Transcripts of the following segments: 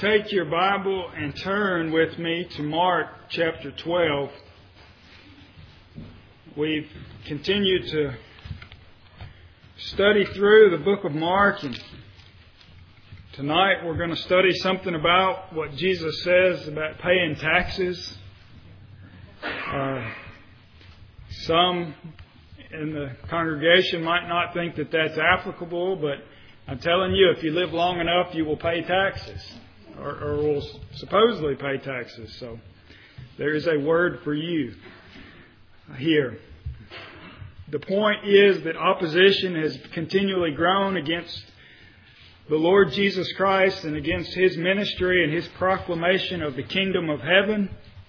take your Bible and turn with me to Mark chapter 12. We've continued to study through the book of Mark, and tonight we're going to study something about what Jesus says about paying taxes. Some in the congregation might not think that that's applicable, but I'm telling you, if you live long enough, you will pay taxes, or will supposedly pay taxes. So there is a word for you here. The point is that opposition has continually grown against the Lord Jesus Christ and against His ministry and His proclamation of the kingdom of heaven.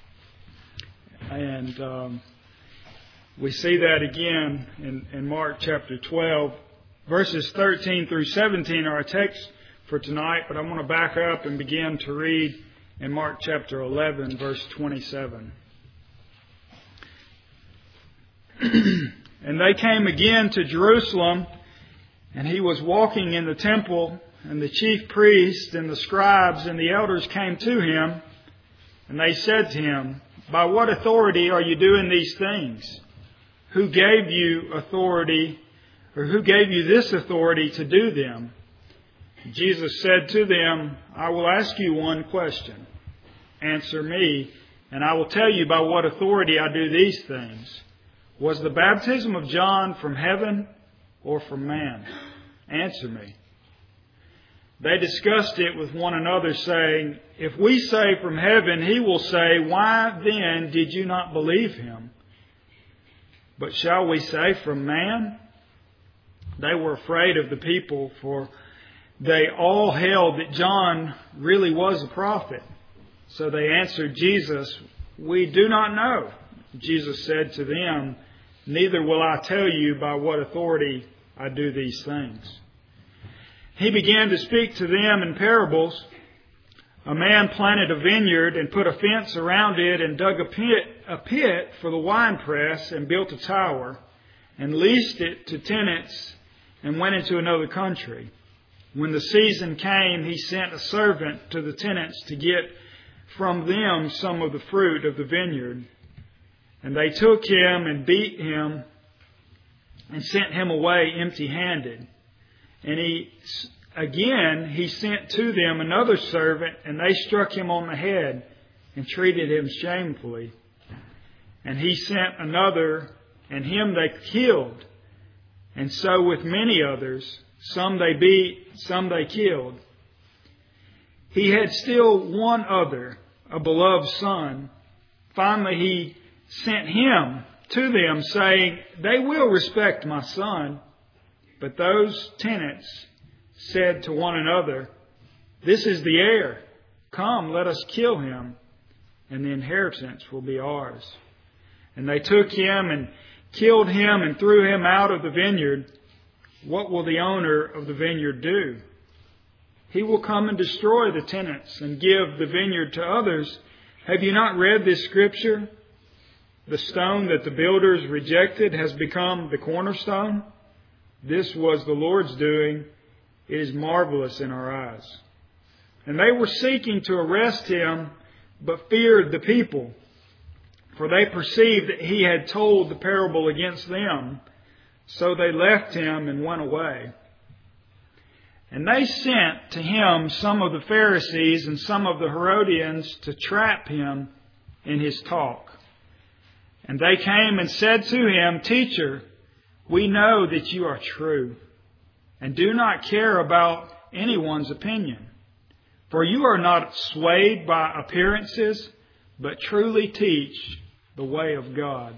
And we see that again in Mark chapter 12. Verses 13 through 17 are our text for tonight, but I want to back up and begin to read in Mark chapter 11, verse 27. And they came again to Jerusalem, and He was walking in the temple, and the chief priests and the scribes and the elders came to Him, and they said to Him, "By what authority are you doing these things? Who gave you authority, or who gave you this authority to do them?" Jesus said to them, "I will ask you one question. Answer me, and I will tell you by what authority I do these things. Was the baptism of John from heaven or from man? Answer me." They discussed it with one another, saying, "If we say from heaven, he will say, 'Why then did you not believe him?' But shall we say from man?" They were afraid of the people, for they all held that John really was a prophet. So they answered Jesus, "We do not know." Jesus said to them, "Neither will I tell you by what authority I do these things." He began to speak to them in parables. A man planted a vineyard and put a fence around it and dug a pit for the winepress and built a tower and leased it to tenants and went into another country. When the season came, he sent a servant to the tenants to get from them some of the fruit of the vineyard. And they took him and beat him and sent him away empty-handed. And he sent to them another servant, and they struck him on the head and treated him shamefully. And he sent another, and him they killed. And so with many others, some they beat, some they killed. He had still one other, a beloved son. Finally he sent him to them, saying, "They will respect my son." But those tenants said to one another, "This is the heir. Come, let us kill him, and the inheritance will be ours." And they took him and killed him and threw him out of the vineyard. What will the owner of the vineyard do? He will come and destroy the tenants and give the vineyard to others. Have you not read this scripture? The stone that the builders rejected has become the cornerstone. This was the Lord's doing. It is marvelous in our eyes. And they were seeking to arrest him, but feared the people, for they perceived that he had told the parable against them. So they left him and went away. And they sent to him some of the Pharisees and some of the Herodians to trap him in his talk. And they came and said to him, "Teacher, we know that you are true and do not care about anyone's opinion. For you are not swayed by appearances, but truly teach the way of God.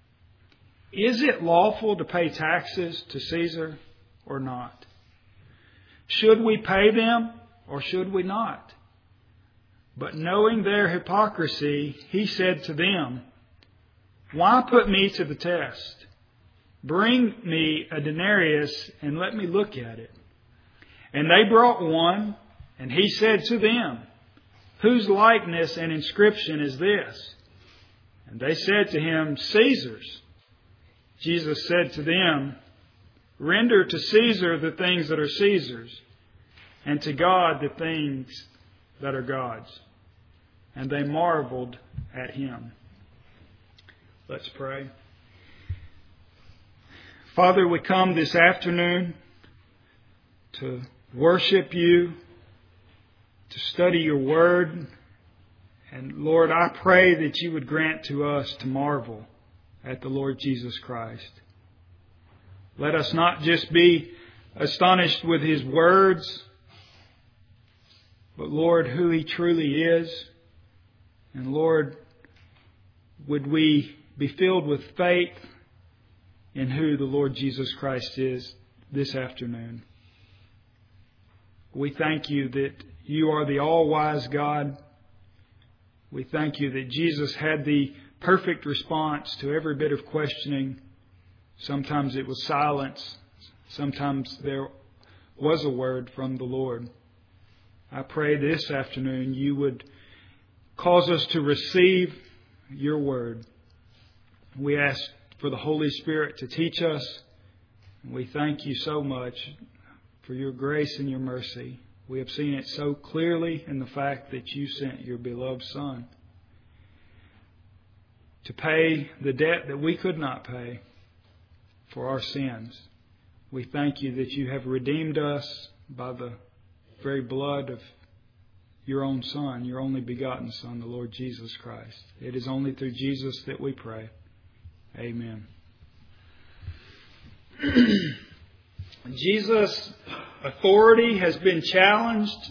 Is it lawful to pay taxes to Caesar or not? Should we pay them or should we not?" But knowing their hypocrisy, he said to them, "Why put me to the test? Bring me a denarius and let me look at it." And they brought one, and he said to them, "Whose likeness and inscription is this?" And they said to him, "Caesar's." Jesus said to them, "Render to Caesar the things that are Caesar's, and to God the things that are God's. And they marveled at Him. Let's pray. Father, we come this afternoon to worship You, to study Your Word. And Lord, I pray that You would grant to us to marvel at the Lord Jesus Christ. Let us not just be astonished with His words, but Lord, who He truly is. And Lord, would we be filled with faith in who the Lord Jesus Christ is this afternoon. We thank You that You are the all-wise God. We thank You that Jesus had the perfect response to every bit of questioning. Sometimes it was silence. Sometimes there was a word from the Lord. I pray this afternoon You would cause us to receive Your Word. We ask for the Holy Spirit to teach us. We thank You so much for Your grace and Your mercy. We have seen it so clearly in the fact that You sent Your beloved Son to pay the debt that we could not pay for our sins. We thank You that You have redeemed us by the very blood of Your own Son, Your only begotten Son, the Lord Jesus Christ. It is only through Jesus that we pray. Amen. Jesus' authority has been challenged.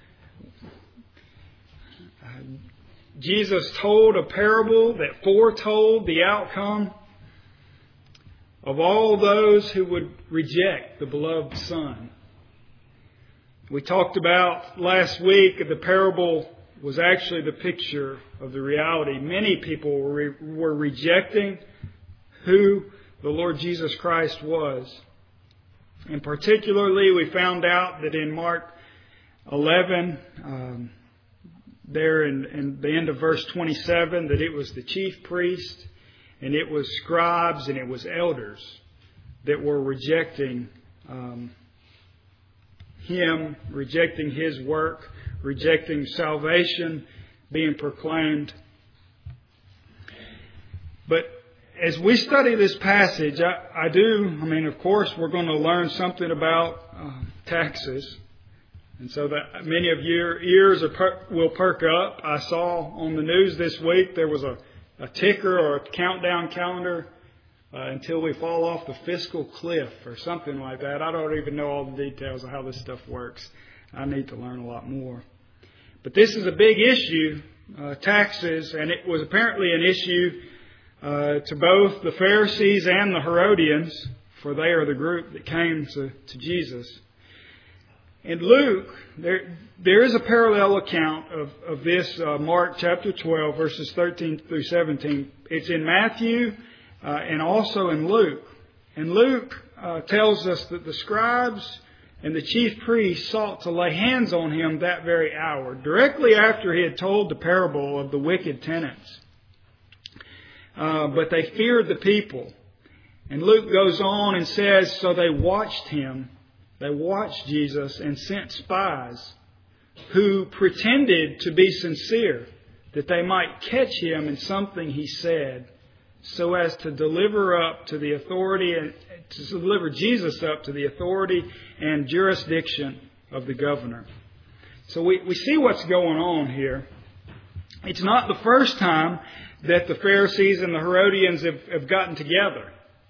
Jesus told a parable that foretold the outcome of all those who would reject the beloved Son. We talked about last week the parable was actually the picture of the reality. Many people were rejecting who the Lord Jesus Christ was. And particularly we found out that in Mark 11, there in the end of verse 27, that it was the chief priest and it was scribes and it was elders that were rejecting Him, rejecting His work, rejecting salvation being proclaimed. But as we study this passage, of course, we're going to learn something about taxes. And so that many of your ears will perk up. I saw on the news this week there was a ticker or a countdown calendar until we fall off the fiscal cliff or something like that. I don't even know all the details of how this stuff works. I need to learn a lot more. But this is a big issue, taxes, and it was apparently an issue to both the Pharisees and the Herodians, for they are the group that came to Jesus. In Luke, there is a parallel account of this, Mark chapter 12, verses 13 through 17. It's in Matthew and also in Luke. And Luke tells us that the scribes and the chief priests sought to lay hands on Him that very hour, directly after He had told the parable of the wicked tenants. But they feared the people. And Luke goes on and says, so they watched Him. They watched Jesus and sent spies who pretended to be sincere, that they might catch Him in something He said, so as to deliver Jesus up to the authority and jurisdiction of the governor. So we see what's going on here. It's not the first time that the Pharisees and the Herodians have gotten together.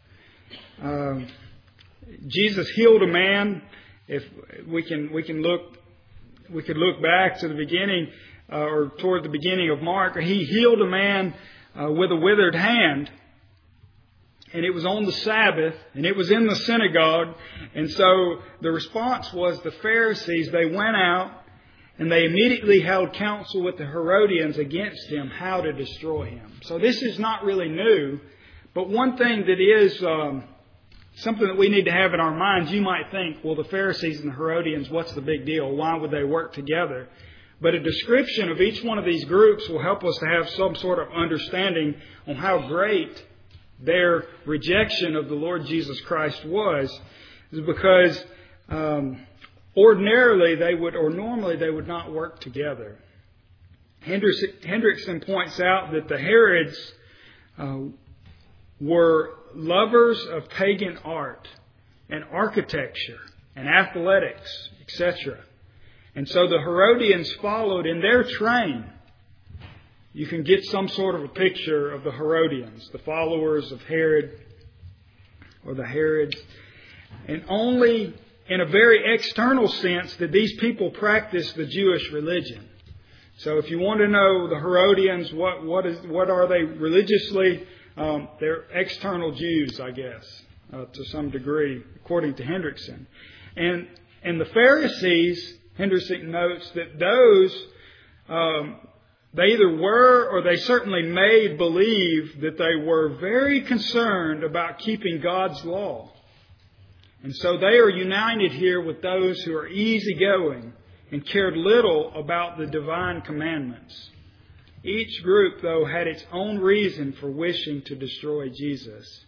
Jesus healed a man. If we could look back to the beginning or toward the beginning of Mark. He healed a man with a withered hand, and it was on the Sabbath, and it was in the synagogue. And so the response was the Pharisees. They went out and they immediately held counsel with the Herodians against Him, how to destroy Him. So this is not really new, but one thing that is something that we need to have in our minds. You might think, well, the Pharisees and the Herodians, what's the big deal? Why would they work together? But a description of each one of these groups will help us to have some sort of understanding on how great their rejection of the Lord Jesus Christ was. Is because normally they would not work together. Hendrickson points out that the Herods were lovers of pagan art and architecture and athletics, etc. And so the Herodians followed in their train. You can get some sort of a picture of the Herodians, the followers of Herod or the Herods. And only in a very external sense did these people practice the Jewish religion. So if you want to know the Herodians, what are they religiously? They're external Jews, I guess, to some degree, according to Hendrickson. And the Pharisees, Hendrickson notes that those, they either were or they certainly made believe that they were very concerned about keeping God's law. And so they are united here with those who are easygoing and cared little about the divine commandments. Each group, though, had its own reason for wishing to destroy Jesus.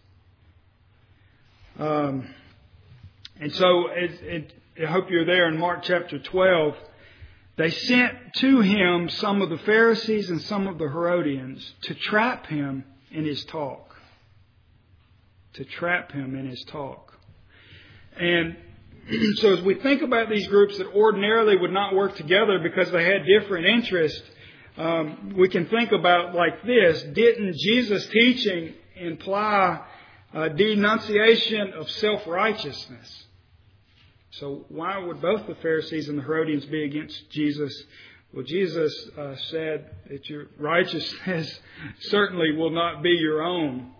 And so, I hope you're there in Mark chapter 12. They sent to him some of the Pharisees and some of the Herodians to trap him in his talk. To trap him in his talk. And so as we think about these groups that ordinarily would not work together because they had different interests, we can think about like this. Didn't Jesus' teaching imply a denunciation of self-righteousness? So why would both the Pharisees and the Herodians be against Jesus? Well, Jesus said that your righteousness certainly will not be your own.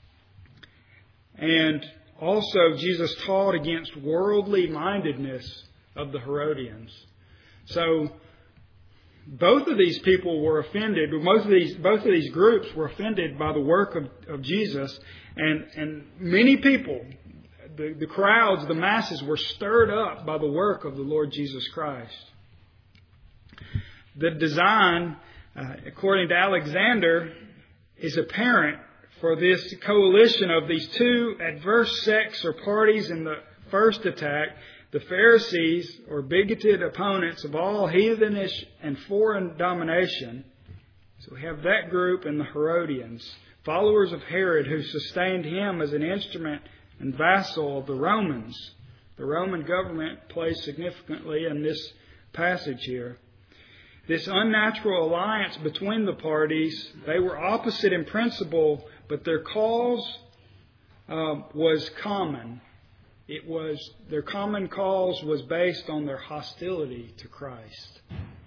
And also, Jesus taught against worldly mindedness of the Herodians. So, both of these people were offended. Both of these groups were offended by the work of Jesus, and many people, the crowds, the masses, were stirred up by the work of the Lord Jesus Christ. The design, according to Alexander, is apparent for this coalition of these two adverse sects or parties in the first attack. The Pharisees, or bigoted opponents of all heathenish and foreign domination. So we have that group, and the Herodians, followers of Herod, who sustained him as an instrument and vassal of the Romans. The Roman government plays significantly in this passage here. This unnatural alliance between the parties, they were opposite in principle, but their cause was common. Their common cause was based on their hostility to Christ,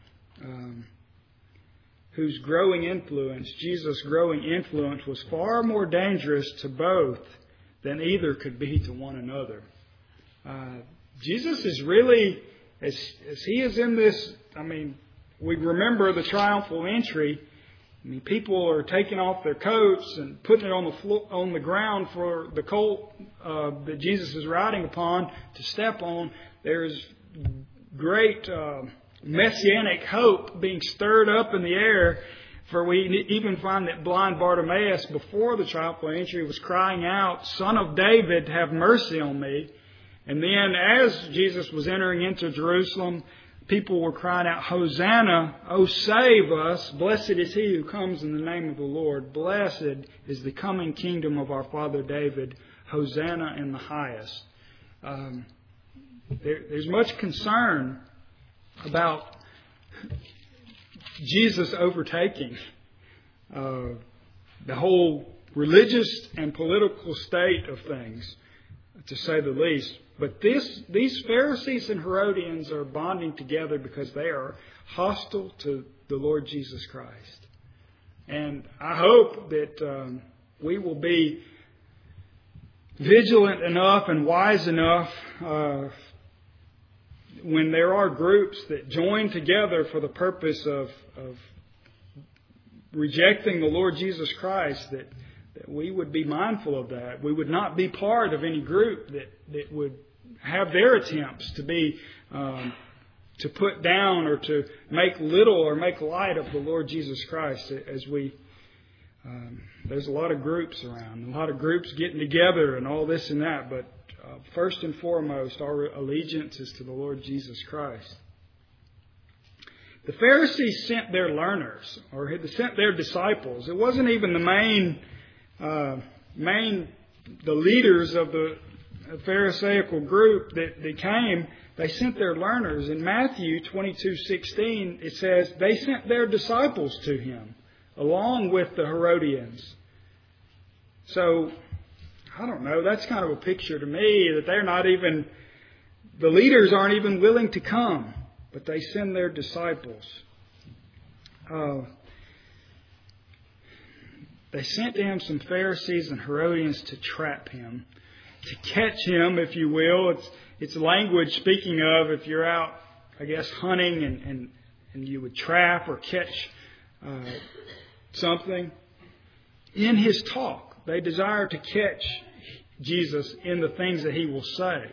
whose growing influence, Jesus' growing influence, was far more dangerous to both than either could be to one another. Jesus is really, as he is in this, we remember the triumphal entry. People are taking off their coats and putting it on the ground for the colt that Jesus is riding upon to step on. There's great messianic hope being stirred up in the air. For we even find that blind Bartimaeus, before the triumphal entry, was crying out, "Son of David, have mercy on me." And then as Jesus was entering into Jerusalem, people were crying out, "Hosanna, oh save us. Blessed is he who comes in the name of the Lord. Blessed is the coming kingdom of our father David. Hosanna in the highest." There's much concern about Jesus overtaking the whole religious and political state of things, to say the least. But these Pharisees and Herodians are bonding together because they are hostile to the Lord Jesus Christ. And I hope that we will be vigilant enough and wise enough when there are groups that join together for the purpose of rejecting the Lord Jesus Christ, that we would be mindful of that. We would not be part of any group that would have their attempts to be to put down or to make little or make light of the Lord Jesus Christ. There's a lot of groups around, a lot of groups getting together and all this and that, but first and foremost, our allegiance is to the Lord Jesus Christ. the Pharisees sent their learners, or had sent their disciples. It wasn't even the the leaders of the Pharisaical group that came. They sent their learners. In Matthew 22:16, it says they sent their disciples to him, along with the Herodians. So, I don't know, that's kind of a picture to me that the leaders aren't even willing to come, but they send their disciples. They sent to him some Pharisees and Herodians to trap him, to catch him, if you will. It's language speaking of if you're out, I guess, hunting and you would trap or catch something. In his talk, they desire to catch Jesus in the things that he will say.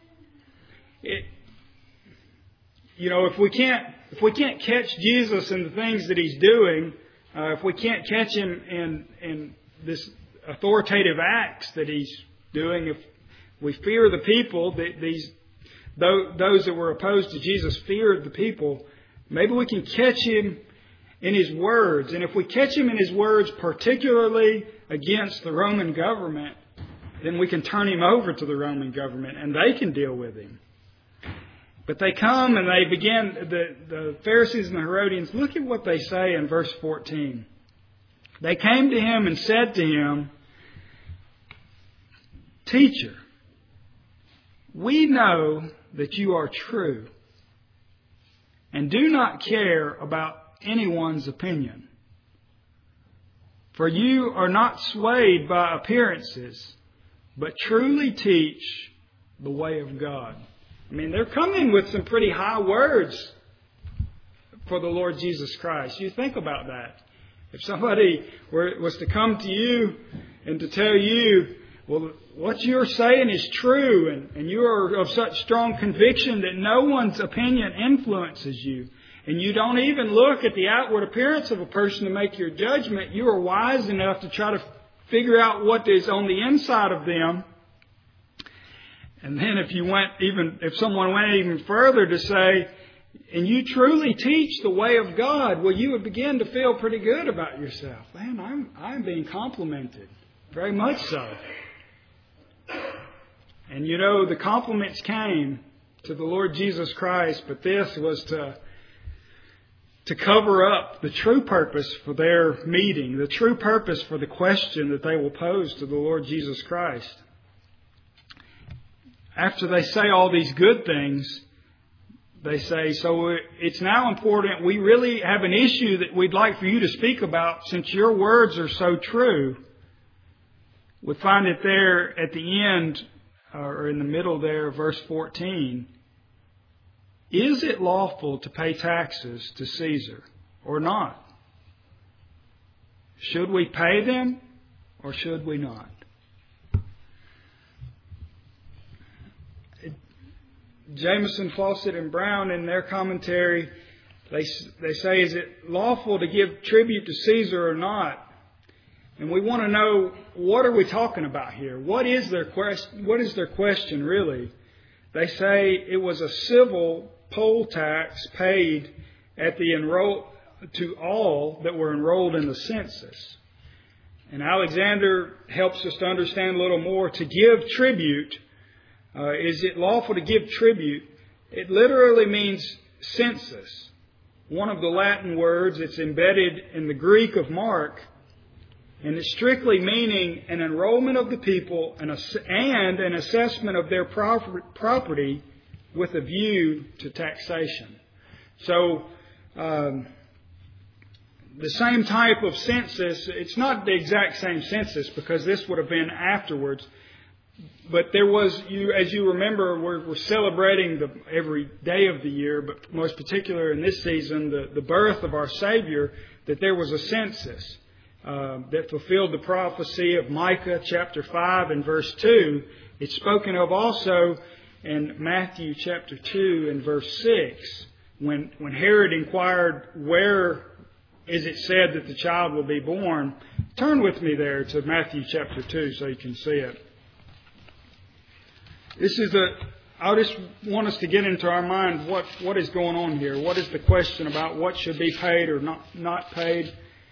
If we can't catch Jesus in the things that he's doing, if we can't catch him in this authoritative acts that he's doing, if we fear the people, those that were opposed to Jesus feared the people, maybe we can catch him in his words. And if we catch him in his words, particularly against the Roman government, then we can turn him over to the Roman government and they can deal with him. But they come and they begin, the Pharisees and the Herodians, look at what they say in verse 14. They came to him and said to him, "Teacher, we know that you are true and do not care about anyone's opinion. For you are not swayed by appearances, but truly teach the way of God." I mean, they're coming with some pretty high words for the Lord Jesus Christ. You think about that. If somebody was to come to you and to tell you, well, what you're saying is true, and you are of such strong conviction that no one's opinion influences you, and you don't even look at the outward appearance of a person to make your judgment, you are wise enough to try to figure out what is on the inside of them. And then if someone went even further to say, and you truly teach the way of God, well, you would begin to feel pretty good about yourself. Man, I'm being complimented. Very much so. And the compliments came to the Lord Jesus Christ, but this was to cover up the true purpose for their meeting, the true purpose for the question that they will pose to the Lord Jesus Christ. After they say all these good things, they say, so it's now important, we really have an issue that we'd like for you to speak about since your words are so true. We find it there at the end, or in the middle there, verse 14. Is it lawful to pay taxes to Caesar or not? Should we pay them or should we not? Jameson, Fawcett, and Brown in their commentary, they say, is it lawful to give tribute to Caesar or not? And we want to know, what are we talking about here? What is their question really? They say it was a civil poll tax paid to all that were enrolled in the census. And Alexander helps us to understand a little more. To give tribute, is it lawful to give tribute? It literally means census. One of the Latin words, it's embedded in the Greek of Mark, and it's strictly meaning an enrollment of the people and an assessment of their property with a view to taxation. So, the same type of census, it's not the exact same census because this would have been afterwards. But there was, as you remember, we're celebrating every day of the year, but most particular in this season, the birth of our Savior, that there was a census that fulfilled the prophecy of Micah chapter 5 and verse 2. It's spoken of also in Matthew chapter 2 and verse 6, when Herod inquired, where is it said that the child will be born? Turn with me there to Matthew chapter 2 so you can see it. This is I just want us to get into our mind what is going on here. What is the question about what should be paid or not paid?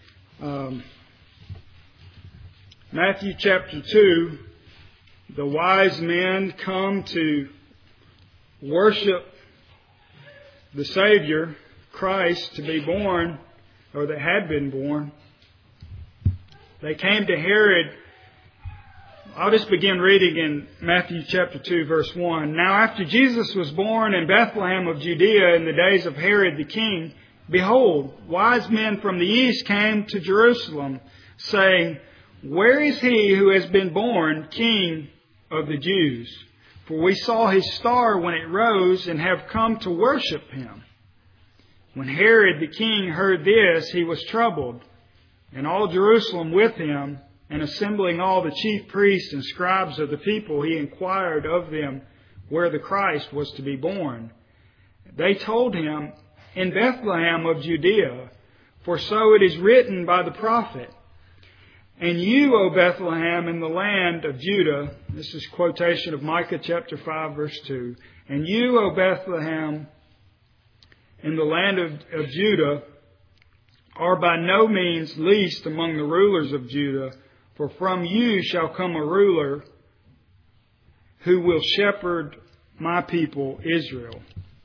Matthew chapter 2, the wise men come to worship the Savior, Christ, to be born, or that had been born. They came to Herod. I'll just begin reading in Matthew chapter 2, verse 1. Now after Jesus was born in Bethlehem of Judea in the days of Herod the king, behold, wise men from the east came to Jerusalem, saying, Where is he who has been born King of the Jews? For we saw his star when it rose and have come to worship him. When Herod the king heard this, he was troubled, and all Jerusalem with him. And assembling all the chief priests and scribes of the people, he inquired of them where the Christ was to be born. They told him, In Bethlehem of Judea, for so it is written by the prophet. And you, O Bethlehem, in the land of Judah, this is quotation of Micah chapter 5, verse 2. And you, O Bethlehem, in the land of Judah, are by no means least among the rulers of Judah, for from you shall come a ruler who will shepherd my people Israel.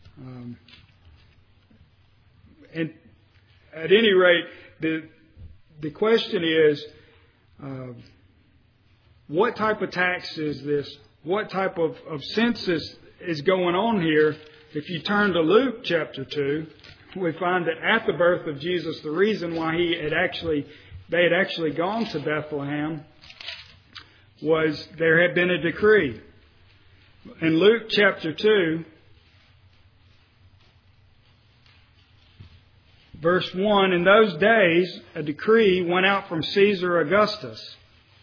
And at any rate, the question is, what type of tax is this? What type of census is going on here? If you turn to Luke chapter 2, we find that at the birth of Jesus, the reason why they had actually gone to Bethlehem was there had been a decree. In Luke chapter 2, verse 1, In those days a decree went out from Caesar Augustus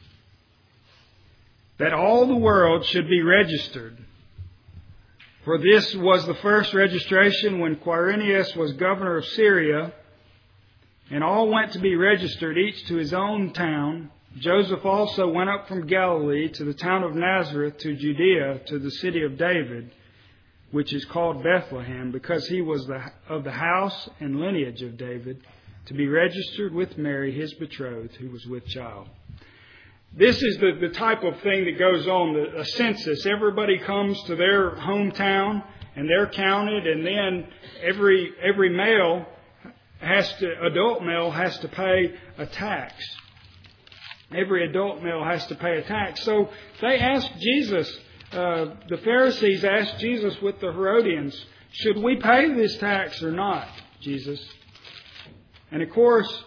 that all the world should be registered. For this was the first registration when Quirinius was governor of Syria, and all went to be registered, each to his own town. Joseph also went up from Galilee to the town of Nazareth to Judea, to the city of David, which is called Bethlehem, because he was of the house and lineage of David, to be registered with Mary, his betrothed, who was with child. This is the type of thing that goes on, a census. Everybody comes to their hometown, and they're counted, and then every male adult male has to pay a tax. Every adult male has to pay a tax. So they asked Jesus, the Pharisees asked Jesus with the Herodians, should we pay this tax or not, Jesus? And of course,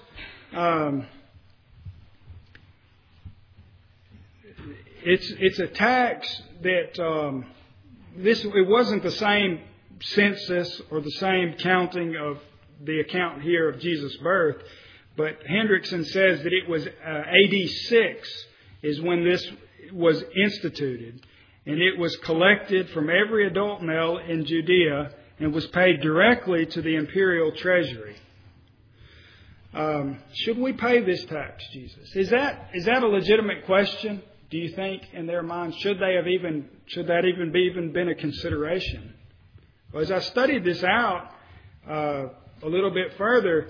it's a tax that it wasn't the same census or the same counting of the account here of Jesus' birth, but Hendrickson says that it was AD 6 is when this was instituted, and it was collected from every adult male in Judea and was paid directly to the imperial treasury. Should we pay this tax, Jesus? Is that a legitimate question? Do you think in their minds should that even been a consideration? Well, as I studied this out a little bit further,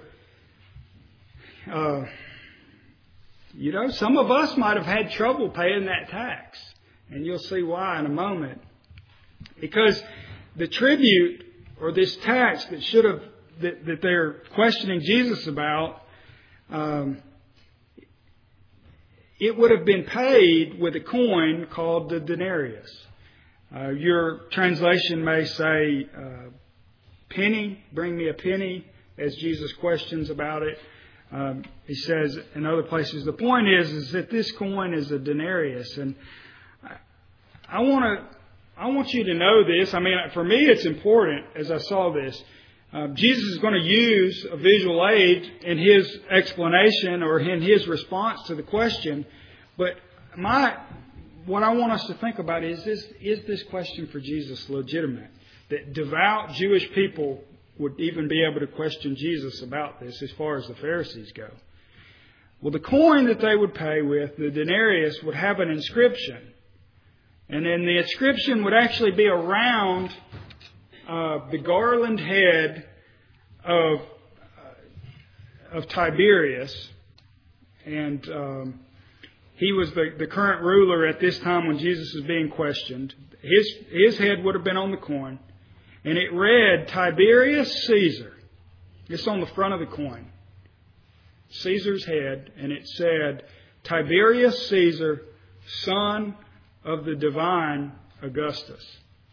some of us might have had trouble paying that tax. And you'll see why in a moment. Because the tribute, or this tax that they're questioning Jesus about, it would have been paid with a coin called the denarius. Your translation may say, penny, bring me a penny, as Jesus questions about it. He says in other places, the point is that this coin is a denarius. And I want you to know this. I mean, for me, it's important as I saw this. Jesus is going to use a visual aid in his explanation or in his response to the question. But what I want us to think about is this question for Jesus legitimate? That devout Jewish people would even be able to question Jesus about this as far as the Pharisees go. Well, the coin that they would pay with, the denarius, would have an inscription. And then the inscription would actually be around the garland head of Tiberius. And he was the current ruler at this time when Jesus is being questioned. His head would have been on the coin. And it read, Tiberius Caesar. It's on the front of the coin. Caesar's head. And it said, Tiberius Caesar, son of the divine Augustus.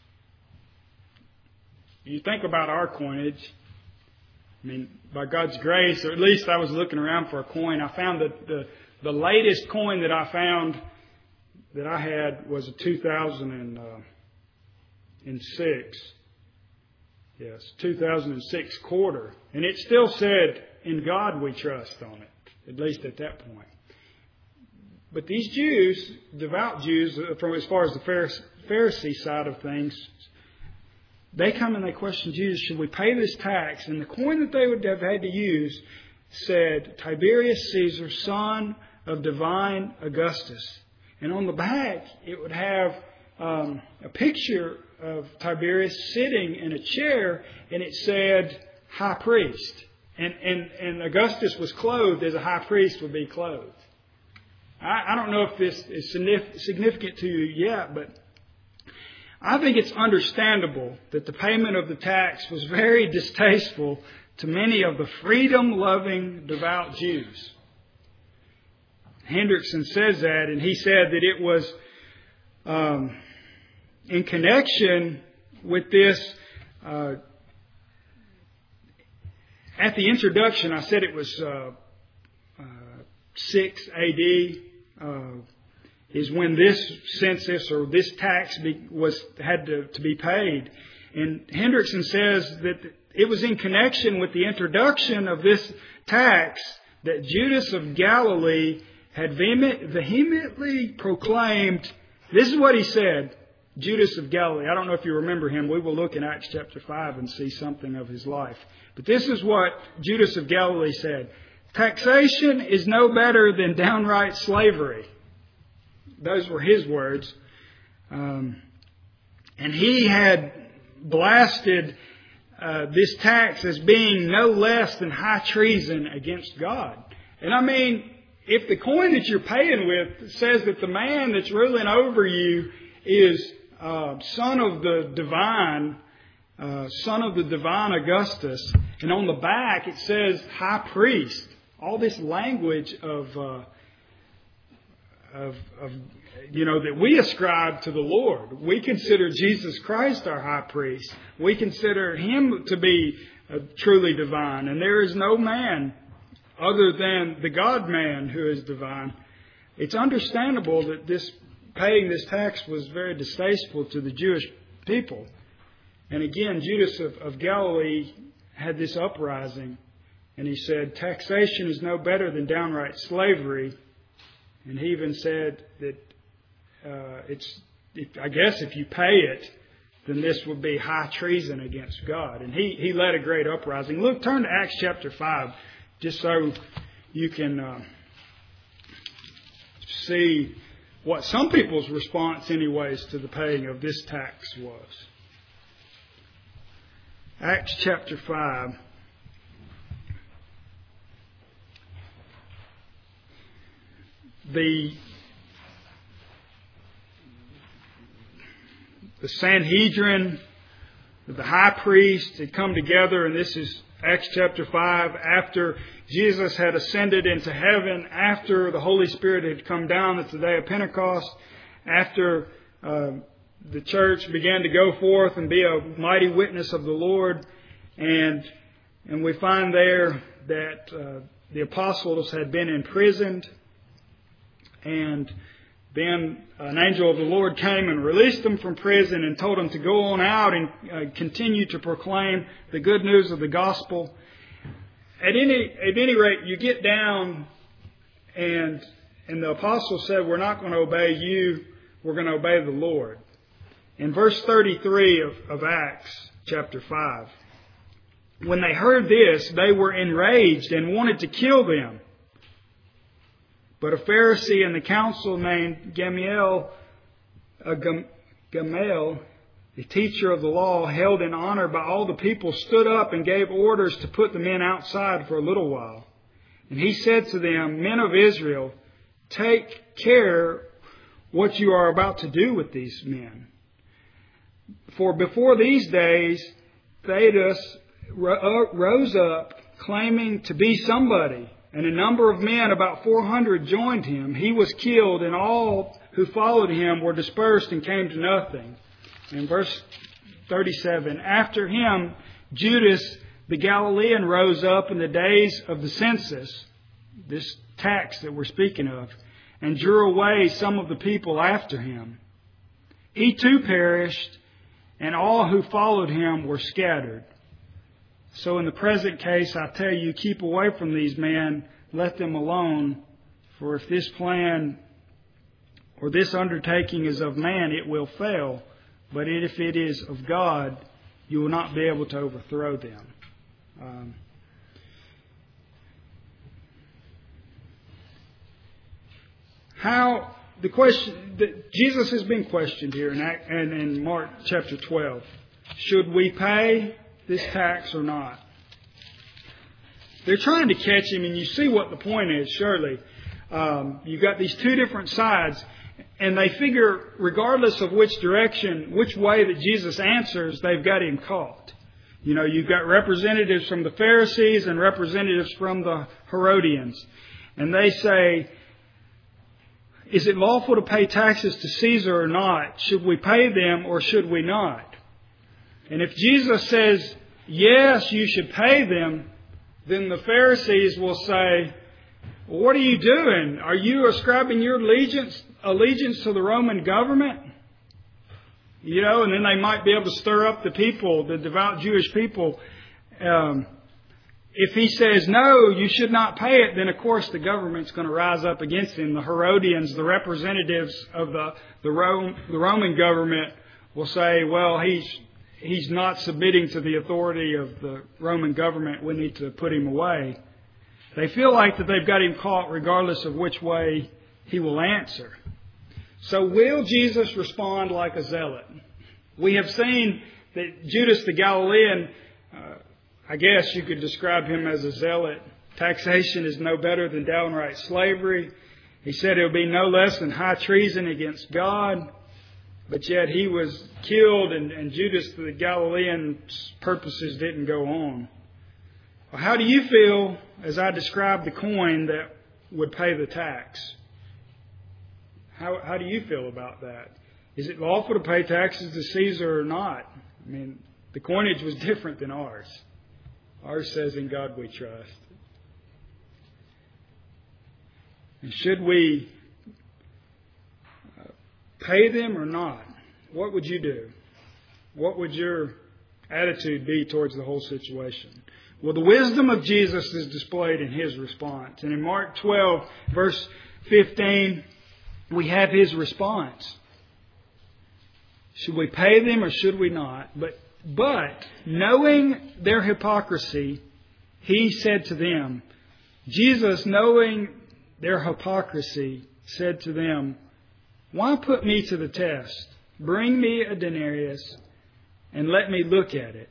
You think about our coinage. I mean, by God's grace, or at least I was looking around for a coin. I found that the latest coin that I found that I had was a 2006. Yes, 2006 quarter. And it still said, in God we trust on it, at least at that point. But these Jews, devout Jews, from as far as the Pharisee side of things, they come and they question Jesus, should we pay this tax? And the coin that they would have had to use said, Tiberius Caesar, son of divine Augustus. And on the back, it would have a picture of Tiberius sitting in a chair, and it said, high priest. And Augustus was clothed as a high priest would be clothed. I don't know if this is significant to you yet, but I think it's understandable that the payment of the tax was very distasteful to many of the freedom-loving devout Jews. Hendrickson says that, and he said that it was in connection with this. At the introduction, I said it was 6 A.D. Is when this census or this tax had to be paid. And Hendrickson says that it was in connection with the introduction of this tax that Judas of Galilee had vehemently proclaimed. This is what he said, Judas of Galilee. I don't know if you remember him. We will look in Acts chapter 5 and see something of his life. But this is what Judas of Galilee said. Taxation is no better than downright slavery. Those were his words. And he had blasted this tax as being no less than high treason against God. And I mean, if the coin that you're paying with says that the man that's ruling over you is son of the divine Augustus, and on the back it says high priest, all this language of that we ascribe to the Lord. We consider Jesus Christ our high priest. We consider Him to be truly divine. And there is no man other than the God-man who is divine. It's understandable that paying this tax was very distasteful to the Jewish people. And again, Judas of Galilee had this uprising. And he said, taxation is no better than downright slavery. And he even said that I guess if you pay it, then this would be high treason against God. And he led a great uprising. Look, turn to Acts chapter 5, just so you can see what some people's response, anyways, to the paying of this tax was. Acts chapter 5. The Sanhedrin, the high priest had come together, and this is Acts chapter 5, after Jesus had ascended into heaven, after the Holy Spirit had come down at the day of Pentecost, after the church began to go forth and be a mighty witness of the Lord. And we find there that the apostles had been imprisoned. And then an angel of the Lord came and released them from prison and told them to go on out and continue to proclaim the good news of the gospel. At any rate, you get down and the apostles said, we're not going to obey you, we're going to obey the Lord. In verse 33 of Acts chapter 5, when they heard this, they were enraged and wanted to kill them. But a Pharisee in the council named Gamaliel, Gamaliel, the teacher of the law, held in honor by all the people, stood up and gave orders to put the men outside for a little while. And he said to them, "Men of Israel, take care what you are about to do with these men. For before these days, Theudas rose up, claiming to be somebody, and a number of men, about 400, joined him. He was killed, and all who followed him were dispersed and came to nothing." In verse 37, after him, Judas the Galilean rose up in the days of the census, this tax that we're speaking of, and drew away some of the people after him. He too perished, and all who followed him were scattered. So in the present case, I tell you, keep away from these men, let them alone, for if this plan or this undertaking is of man, it will fail. But if it is of God, you will not be able to overthrow them. Jesus has been questioned here in Mark chapter 12. Should we pay this tax or not? They're trying to catch him, and you see what the point is, surely. You've got these two different sides, and they figure, regardless of which way that Jesus answers, they've got him caught. You know, you've got representatives from the Pharisees and representatives from the Herodians. And they say, is it lawful to pay taxes to Caesar or not? Should we pay them or should we not? And if Jesus says, yes, you should pay them, then the Pharisees will say, well, what are you doing? Are you ascribing your allegiance to the Roman government? You know, and then they might be able to stir up the people, the devout Jewish people. If he says, no, you should not pay it, then of course the government's going to rise up against him. The Herodians, the representatives of the Roman government, will say, well, he's not submitting to the authority of the Roman government. We need to put him away. They feel like that they've got him caught regardless of which way he will answer. So will Jesus respond like a zealot? We have seen that Judas the Galilean, I guess you could describe him as a zealot. Taxation is no better than downright slavery. He said it would be no less than high treason against God. But yet he was killed, and Judas the Galilean's purposes didn't go on. Well, how do you feel as I describe the coin that would pay the tax? How do you feel about that? Is it lawful to pay taxes to Caesar or not? I mean, the coinage was different than ours. Ours says, in God we trust. And should we pay them or not? What would you do? What would your attitude be towards the whole situation? Well, the wisdom of Jesus is displayed in his response. And in Mark 12, verse 15, we have his response. Should we pay them or should we not? But knowing their hypocrisy, he said to them, Jesus, knowing their hypocrisy, said to them, why put me to the test? Bring me a denarius and let me look at it.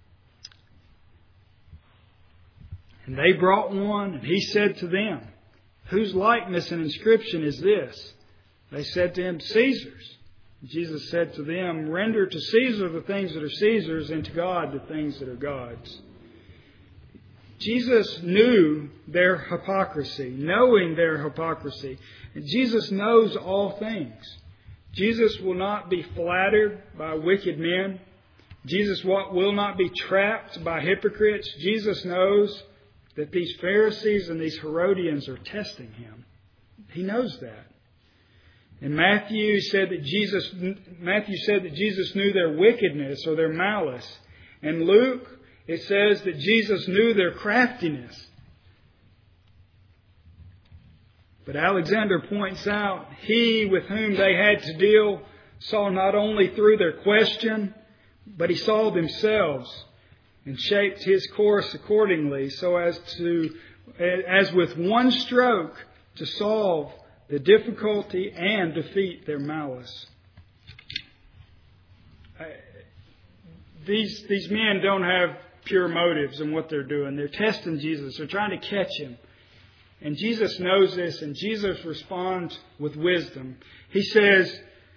And they brought one, and he said to them, whose likeness and inscription is this? They said to him, Caesar's. Jesus said to them, render to Caesar the things that are Caesar's, and to God the things that are God's. Jesus knew their hypocrisy, knowing their hypocrisy. And Jesus knows all things. Jesus will not be flattered by wicked men. Jesus will not be trapped by hypocrites. Jesus knows that these Pharisees and these Herodians are testing him. He knows that. And Matthew said that Jesus knew their wickedness or their malice. And Luke, it says that Jesus knew their craftiness. But Alexander points out, he with whom they had to deal saw not only through their question, but he saw themselves and shaped his course accordingly so as with one stroke to solve the difficulty and defeat their malice. These men don't have pure motives in what they're doing. They're testing Jesus. They're trying to catch Him. And Jesus knows this, and Jesus responds with wisdom. He says,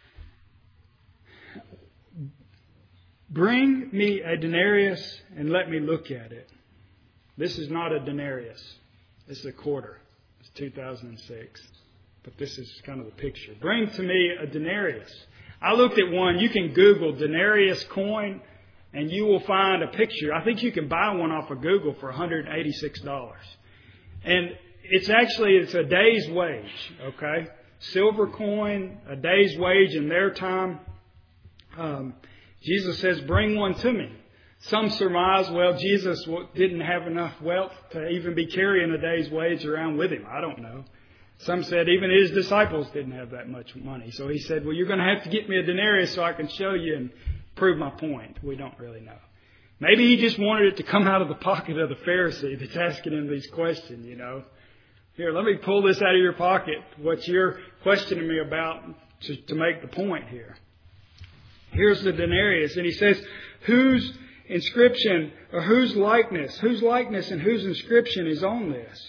"Bring me a denarius and let me look at it." This is not a denarius. This is a quarter. It's 2006. But this is kind of the picture. Bring to me a denarius. I looked at one. You can Google denarius coin, and you will find a picture. I think you can buy one off of Google for $186. And it's a day's wage, okay? Silver coin, a day's wage in their time. Jesus says, "Bring one to me." Some surmise, well, Jesus didn't have enough wealth to even be carrying a day's wage around with Him. I don't know. Some said even His disciples didn't have that much money. So He said, "Well, you're going to have to get me a denarius so I can show you and prove my point." We don't really know. Maybe He just wanted it to come out of the pocket of the Pharisee that's asking Him these questions, Here, let me pull this out of your pocket, what you're questioning me about, to make the point here. Here's the denarius. And He says, whose inscription or whose likeness and whose inscription is on this?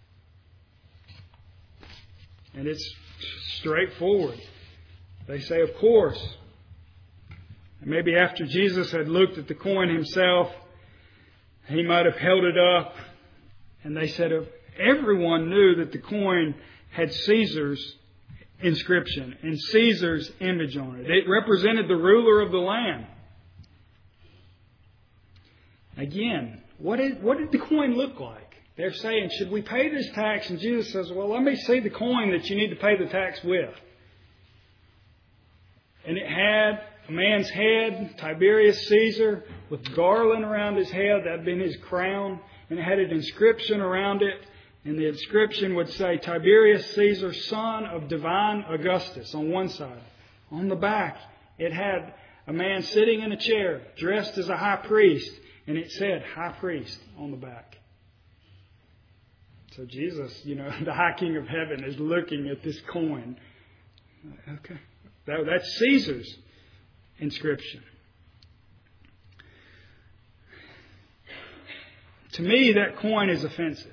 And it's straightforward. They say, of course. And maybe after Jesus had looked at the coin Himself, He might have held it up. And they said, everyone knew that the coin had Caesar's inscription and Caesar's image on it. It represented the ruler of the land. Again, what did the coin look like? They're saying, should we pay this tax? And Jesus says, well, let me see the coin that you need to pay the tax with. And it had a man's head, Tiberius Caesar, with garland around his head. That had been his crown. And it had an inscription around it. And the inscription would say, Tiberius Caesar, son of divine Augustus, on one side. On the back, it had a man sitting in a chair, dressed as a high priest. And it said, high priest, on the back. So Jesus, the High King of Heaven, is looking at this coin. Okay. That's Caesar's inscription. To me, that coin is offensive.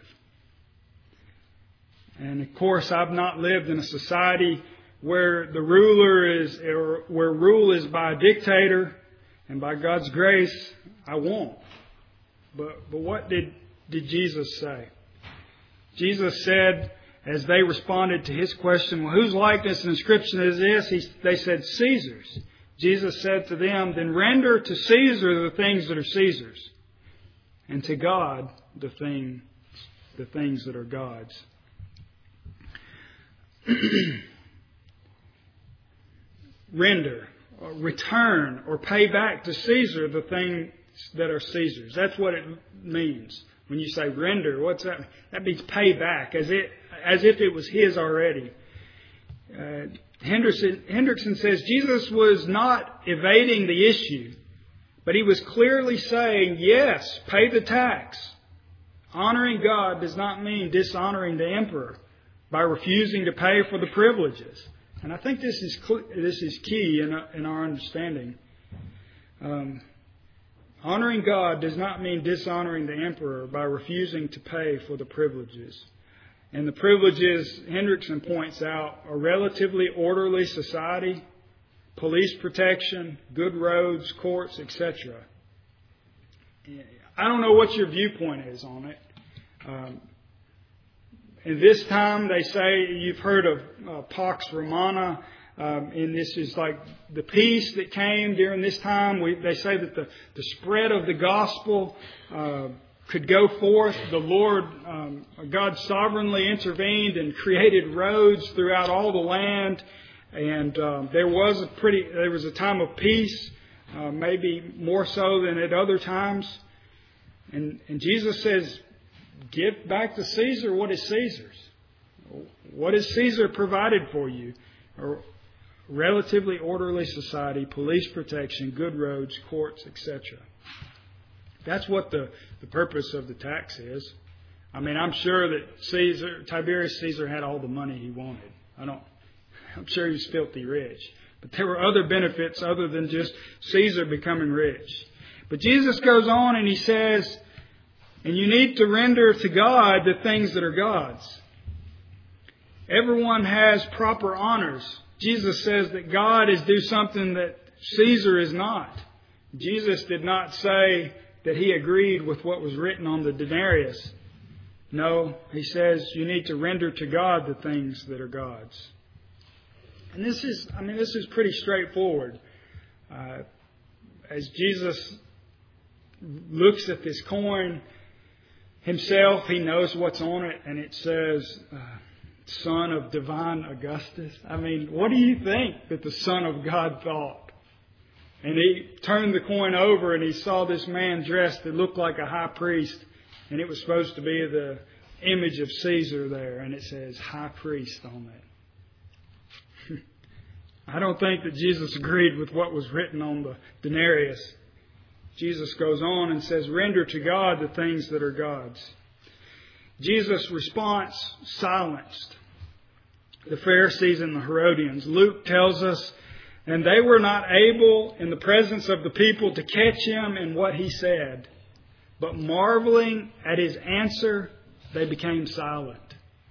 And of course, I've not lived in a society where the ruler is, or where rule is by a dictator, and by God's grace, I won't. But what did Jesus say? Jesus said, as they responded to His question, well, whose likeness and inscription is this? They said, Caesar's. Jesus said to them, then render to Caesar the things that are Caesar's, and to God the things that are God's. Render, or return, or pay back to Caesar the things that are Caesar's. That's what it means. When you say render, what's that? That means pay back, as if it was his already. Hendrickson says Jesus was not evading the issue, but he was clearly saying, yes, pay the tax. Honoring God does not mean dishonoring the emperor by refusing to pay for the privileges. And I think this is key in our understanding. Honoring God does not mean dishonoring the emperor by refusing to pay for the privileges. And the privileges, Hendrickson points out, are relatively orderly society, police protection, good roads, courts, etc. I don't know what your viewpoint is on it. In this time, they say, you've heard of Pax Romana, and this is like the peace that came during this time. They say that the spread of the gospel could go forth. The Lord, God sovereignly intervened and created roads throughout all the land. And there was a time of peace, maybe more so than at other times. And Jesus says, give back to Caesar what is Caesar's. What has Caesar provided for you? A relatively orderly society, police protection, good roads, courts, etc. That's what the purpose of the tax is. I mean, I'm sure that Tiberius Caesar had all the money he wanted. I'm sure he was filthy rich. But there were other benefits other than just Caesar becoming rich. But Jesus goes on and He says, and you need to render to God the things that are God's. Everyone has proper honors. Jesus says that God is due something that Caesar is not. Jesus did not say that He agreed with what was written on the denarius. No, He says you need to render to God the things that are God's. And this is pretty straightforward. As Jesus looks at this coin Himself, He knows what's on it, and it says, Son of Divine Augustus. I mean, what do you think that the Son of God thought? And He turned the coin over and He saw this man dressed that looked like a high priest, and it was supposed to be the image of Caesar there, and it says high priest on it. I don't think that Jesus agreed with what was written on the denarius. Jesus goes on and says, render to God the things that are God's. Jesus' response silenced the Pharisees and the Herodians. Luke tells us, and they were not able in the presence of the people to catch Him in what He said, but marveling at His answer, they became silent.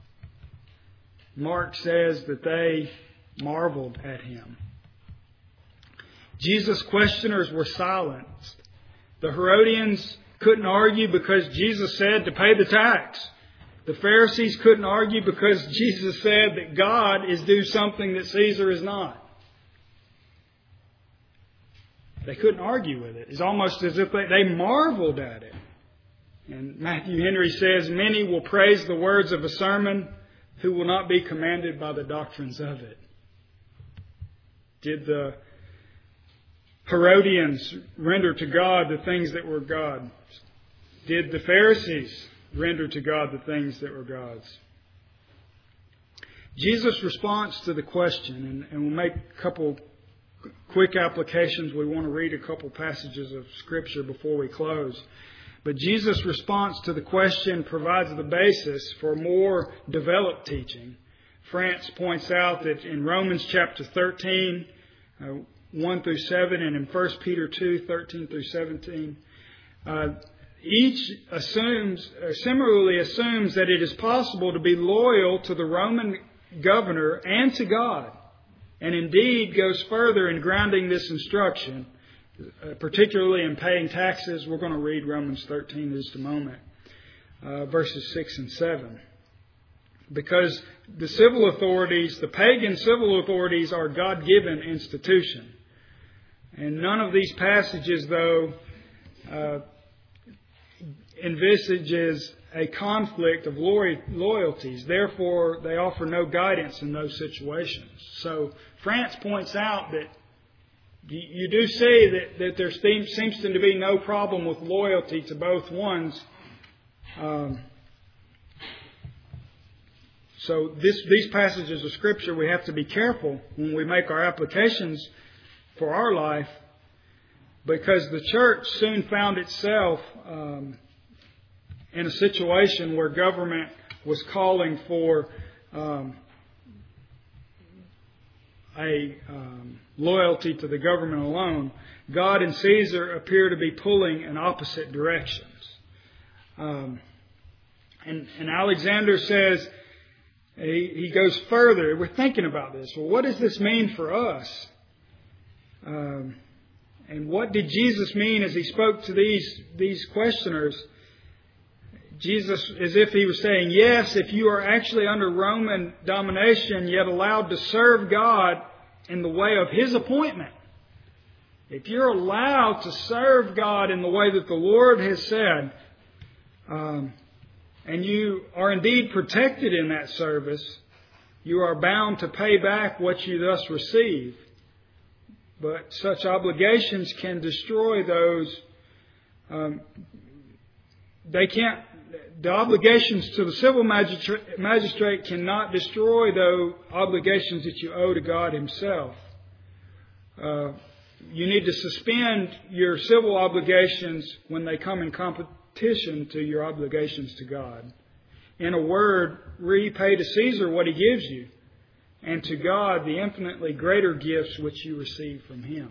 Mark says that they marveled at Him. Jesus' questioners were silenced. The Herodians couldn't argue because Jesus said to pay the tax. The Pharisees couldn't argue because Jesus said that God is due something that Caesar is not. They couldn't argue with it. It's almost as if they marveled at it. And Matthew Henry says, many will praise the words of a sermon who will not be commanded by the doctrines of it. Did the Herodians render to God the things that were God's? Did the Pharisees render to God the things that were God's? Jesus' response to the question, and we'll make a couple quick applications. We want to read a couple passages of Scripture before we close. But Jesus' response to the question provides the basis for more developed teaching. France points out that in Romans chapter 13, 1 through 7, and in 1 Peter 2, 13 through 17, each similarly assumes that it is possible to be loyal to the Roman governor and to God, and indeed goes further in grounding this instruction, particularly in paying taxes. We're going to read Romans 13 in just a moment, verses 6 and 7. Because the civil authorities, the pagan civil authorities, are God-given institutions. And none of these passages, though, envisages a conflict of loyalties. Therefore, they offer no guidance in those situations. So, France points out that you do see that there seems to be no problem with loyalty to both ones. So these passages of Scripture, we have to be careful when we make our applications for our life, because the church soon found itself in a situation where government was calling for a loyalty to the government alone. God and Caesar appear to be pulling in opposite directions. And Alexander says, he goes further. We're thinking about this. Well, what does this mean for us? And what did Jesus mean as He spoke to these questioners? Jesus, as if He was saying, yes, if you are actually under Roman domination, yet allowed to serve God in the way of His appointment. If you're allowed to serve God in the way that the Lord has said, and you are indeed protected in that service, you are bound to pay back what you thus receive. But such obligations can destroy those. The obligations to the civil magistrate cannot destroy those obligations that you owe to God Himself. You need to suspend your civil obligations when they come in competition to your obligations to God. In a word, repay to Caesar what he gives you, and to God the infinitely greater gifts which you receive from Him.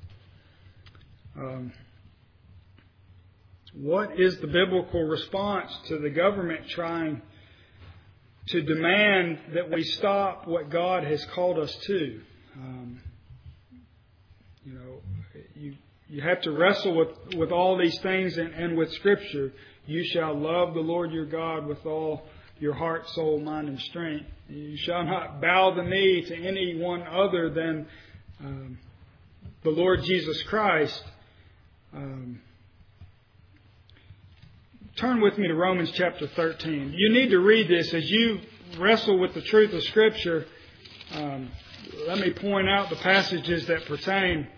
What is the biblical response to the government trying to demand that we stop what God has called us to? You have to wrestle with all these things and with Scripture. You shall love the Lord your God with all your heart, soul, mind, and strength. You shall not bow the knee to anyone other than the Lord Jesus Christ. Turn with me to Romans chapter 13. You need to read this as you wrestle with the truth of Scripture. Let me point out the passages that pertain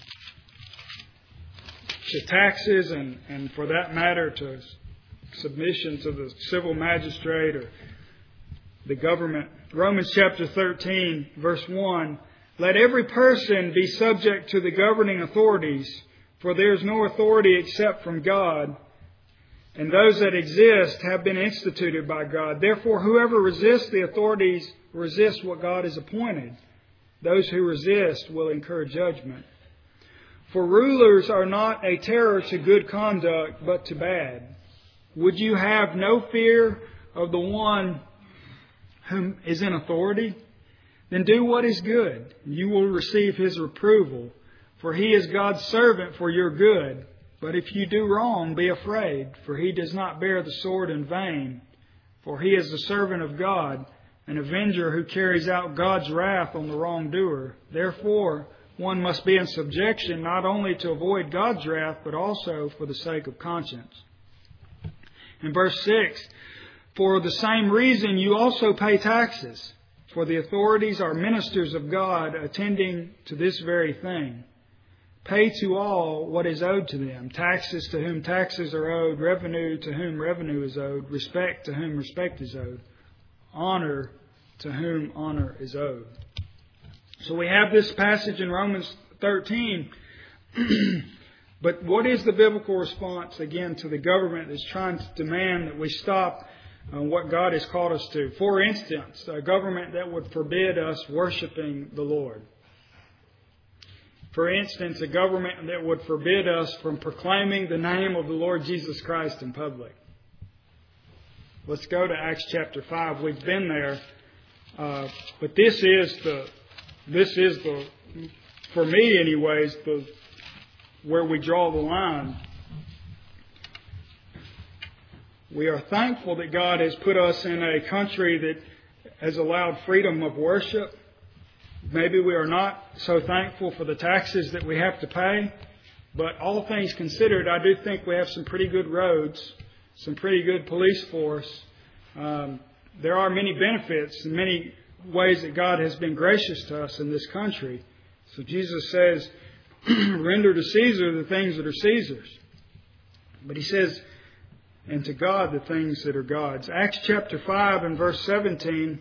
to taxes and for that matter to submission to the civil magistrate or the government. Romans chapter 13, verse 1. Let every person be subject to the governing authorities, for there is no authority except from God, and those that exist have been instituted by God. Therefore, whoever resists the authorities resists what God has appointed. Those who resist will incur judgment. For rulers are not a terror to good conduct, but to bad. Would you have no fear of the one whom is in authority? Then do what is good. You will receive His approval, for He is God's servant for your good. But if you do wrong, be afraid, for He does not bear the sword in vain. For He is the servant of God, an avenger who carries out God's wrath on the wrongdoer. Therefore, one must be in subjection not only to avoid God's wrath, but also for the sake of conscience. In verse 6, for the same reason you also pay taxes, for the authorities are ministers of God, attending to this very thing. Pay to all what is owed to them, taxes to whom taxes are owed, revenue to whom revenue is owed, respect to whom respect is owed, honor to whom honor is owed. So we have this passage in Romans 13. But what is the biblical response, again, to the government that's trying to demand that we stop what God has called us to? For instance, a government that would forbid us worshiping the Lord. For instance, a government that would forbid us from proclaiming the name of the Lord Jesus Christ in public. Let's go to Acts chapter 5. We've been there. But this is the, for me anyways, where we draw the line. We are thankful that God has put us in a country that has allowed freedom of worship. Maybe we are not so thankful for the taxes that we have to pay, but all things considered, I do think we have some pretty good roads, some pretty good police force. There are many benefits and many ways that God has been gracious to us in this country. So Jesus says, render to Caesar the things that are Caesar's. But He says, and to God the things that are God's. Acts chapter 5 and verse 17.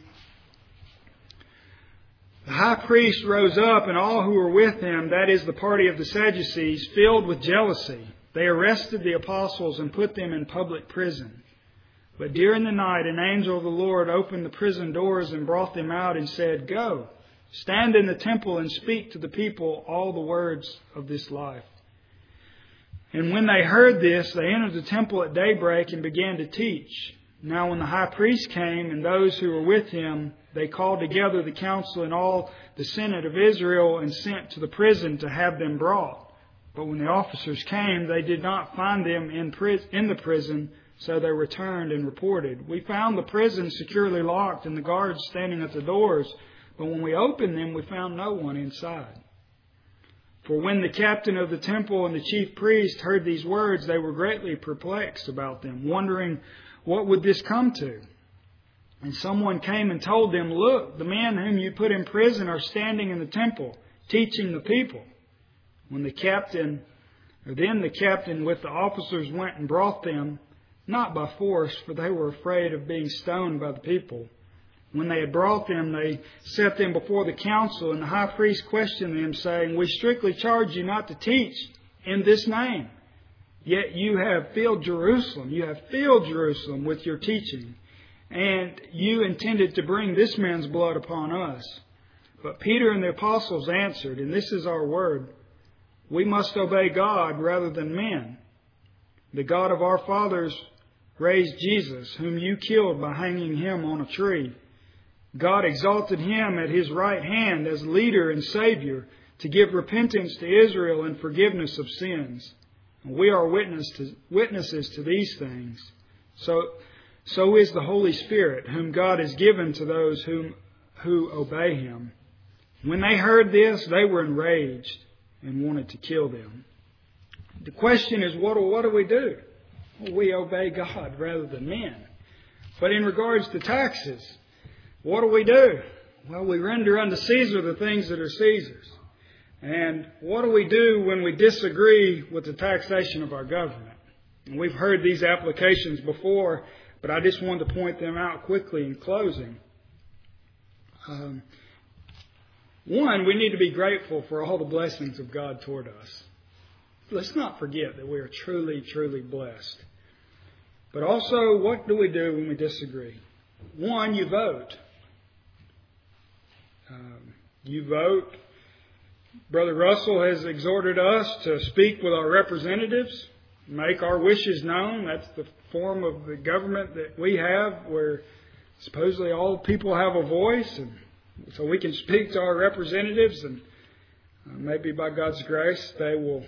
The high priest rose up, and all who were with him, that is the party of the Sadducees, filled with jealousy, they arrested the apostles and put them in public prison. But during the night an angel of the Lord opened the prison doors and brought them out and said, Go, stand in the temple and speak to the people all the words of this life. And when they heard this, they entered the temple at daybreak and began to teach. Now when the high priest came and those who were with him, they called together the council and all the senate of Israel and sent to the prison to have them brought. But when the officers came, they did not find them in the prison, so they returned and reported, We found the prison securely locked and the guards standing at the doors, but when we opened them, we found no one inside. For when the captain of the temple and the chief priest heard these words, they were greatly perplexed about them, wondering what would this come to. And someone came and told them, Look, the men whom you put in prison are standing in the temple, teaching the people. Then the captain with the officers went and brought them, not by force, for they were afraid of being stoned by the people. When they had brought them, they set them before the council, and the high priest questioned them, saying, We strictly charge you not to teach in this name. Yet you have filled Jerusalem with your teaching, and you intended to bring this man's blood upon us. But Peter and the apostles answered, and this is our word, we must obey God rather than men. The God of our fathers raised Jesus, whom you killed by hanging him on a tree. God exalted him at his right hand as leader and Savior to give repentance to Israel and forgiveness of sins. And we are witnesses to these things. So is the Holy Spirit, whom God has given to those who obey him. When they heard this, they were enraged and wanted to kill them. The question is, what do we do? Well, we obey God rather than men. But in regards to taxes, what do? Well, we render unto Caesar the things that are Caesar's. And what do we do when we disagree with the taxation of our government? And we've heard these applications before, but I just wanted to point them out quickly in closing. One, we need to be grateful for all the blessings of God toward us. Let's not forget that we are truly, truly blessed. But also, what do we do when we disagree? One, you vote. You vote. Brother Russell has exhorted us to speak with our representatives, make our wishes known. That's the form of the government that we have, where supposedly all people have a voice, and so we can speak to our representatives, and maybe by God's grace they will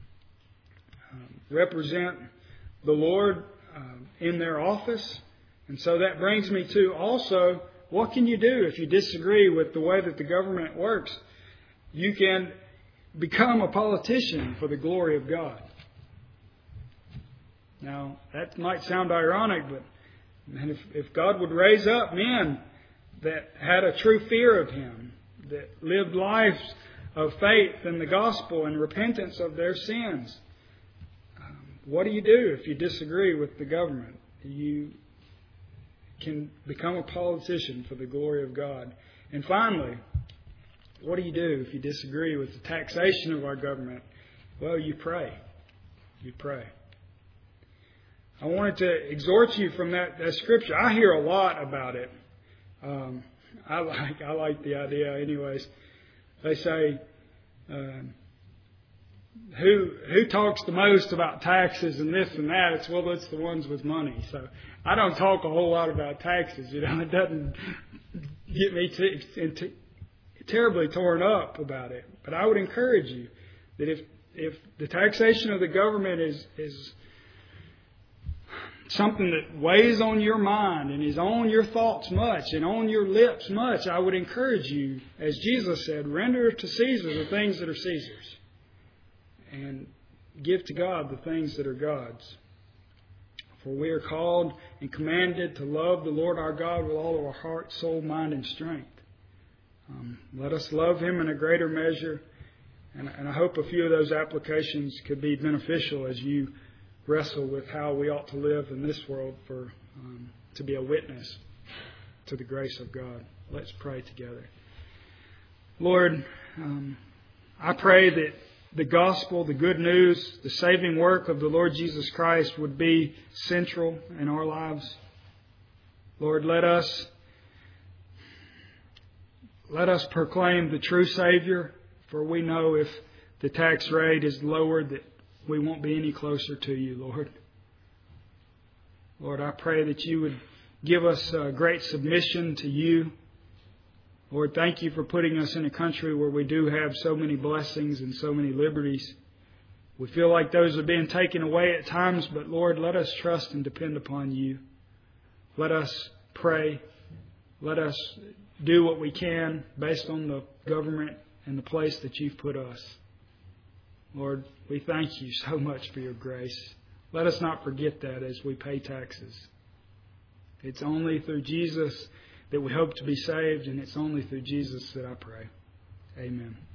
represent the Lord in their office. And so that brings me to also, what can you do if you disagree with the way that the government works? You can become a politician for the glory of God. Now, that might sound ironic, but man, if God would raise up men that had a true fear of Him, that lived lives of faith in the gospel and repentance of their sins, what do you do if you disagree with the government? You can become a politician for the glory of God. And finally, what do you do if you disagree with the taxation of our government? Well, you pray. You pray. I wanted to exhort you from that scripture. I hear a lot about it. I like the idea anyways. They say, who talks the most about taxes and this and that? It's the ones with money. So I don't talk a whole lot about taxes. It doesn't get me terribly torn up about it. But I would encourage you that if the taxation of the government is something that weighs on your mind and is on your thoughts much and on your lips much, I would encourage you, as Jesus said, render to Caesar the things that are Caesar's, and give to God the things that are God's. For we are called and commanded to love the Lord our God with all of our heart, soul, mind, and strength. Let us love Him in a greater measure. And I hope a few of those applications could be beneficial as you wrestle with how we ought to live in this world to be a witness to the grace of God. Let's pray together. Lord, I pray that the gospel, the good news, the saving work of the Lord Jesus Christ would be central in our lives. Lord, let us proclaim the true Savior, for we know if the tax rate is lowered that we won't be any closer to you, Lord. Lord, I pray that you would give us great submission to you. Lord, thank you for putting us in a country where we do have so many blessings and so many liberties. We feel like those are being taken away at times, but Lord, let us trust and depend upon you. Let us pray. Let us do what we can based on the government and the place that you've put us. Lord, we thank you so much for your grace. Let us not forget that as we pay taxes. It's only through Jesus that we hope to be saved, and it's only through Jesus that I pray. Amen.